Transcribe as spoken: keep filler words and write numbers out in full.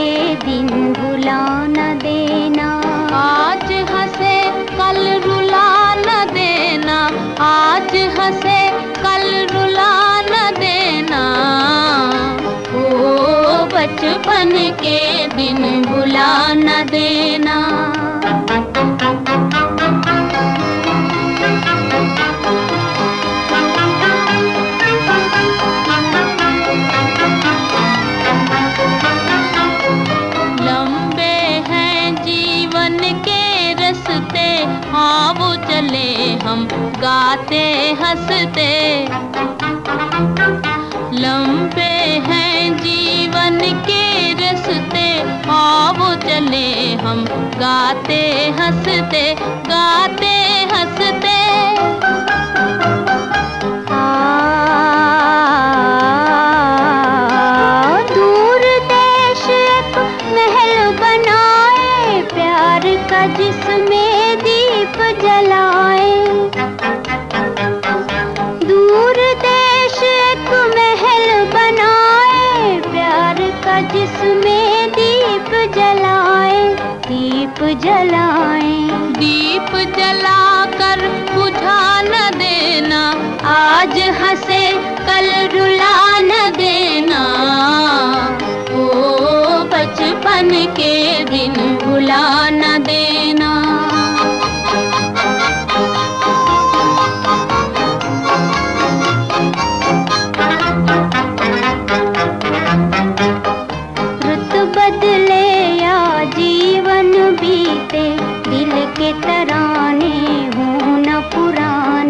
दिन भुला न देना। आज हंसे कल रुला न देना, आज हंसे कल रुला न देना। ओ बचपन के दिन भुला न देना। लंबे हैं जीवन के रस्ते, हाँ वो चले हम गाते हंसते। लंबे हैं जीवन के रस्ते, हाँ वो चले हम गाते हंसते, गाते हंसते। जिसमें दीप जलाए, दूर देश एक महल बनाए, प्यार का जिसमें दीप जलाए, दीप जलाए। दीप जलाकर बुझा न देना, आज हंसे कल रुला न देना। ओ बचपन के दिन भुला न देना। रुत बदले या जीवन बीते, दिल के तराने हों न पुराने।